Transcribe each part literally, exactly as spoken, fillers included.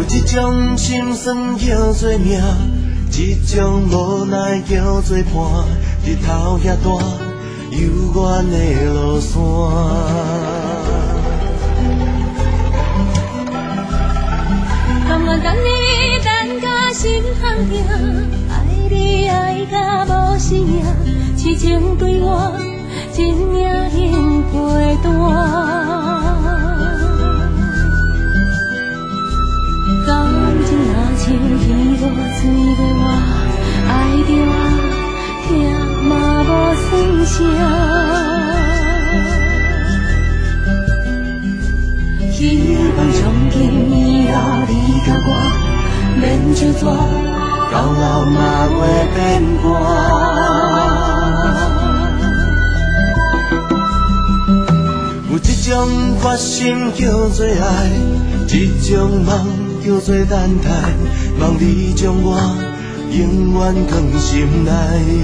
一种心酸叫做命，一种无奈叫做伴。日头遐大，幽远的路线。 甘愿等你等甲心痛痛，爱你爱甲无生命，痴情对我真命运陪伴。感情若像鱼落水尾我，爱着疼嘛无算啥。希望从今以后你甲我免相撮，到老嘛袂变卦。 有一种决心叫做爱，一种梦叫做等待，望你将我永远藏心内。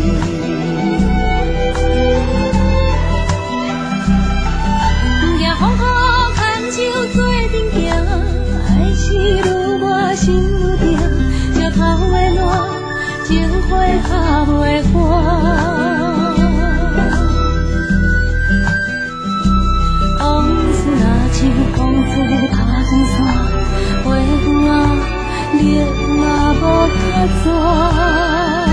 不惊风雨牵手做阵行，爱是愈我心愈定，石头的烂，情花拍袂干。往事若像风吹打断线，花园啊，热嘛无较逝。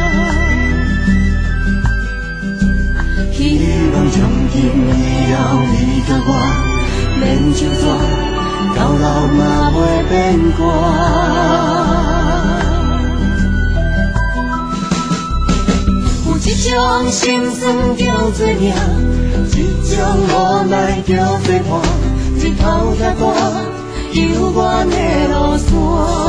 希望从今以后你甲我免相撮，到老嘛袂变卦。有一种心酸叫做命，一种无奈叫做伴。日头遐大，幽远的路线。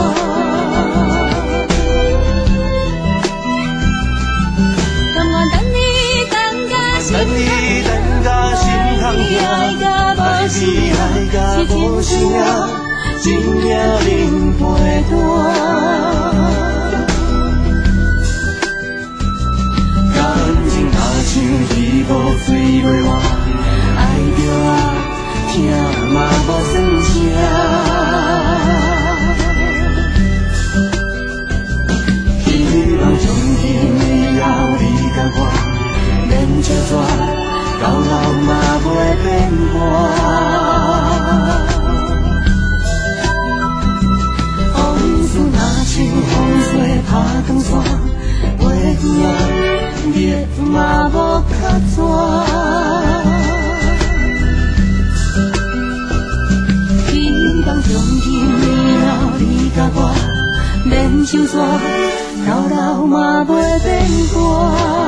甘愿等你等甲心痛痛，爱你爱甲无生命，是情对我真命运陪伴。感情若像鱼无水尾我，爱着啊疼嘛无算啥。希望从今以后你甲我免相撮，到老嘛袂变卦。往事若像风吹打断线，花园啊热嘛无较逝。希望从今以后你甲我免相撮，到老嘛袂变卦。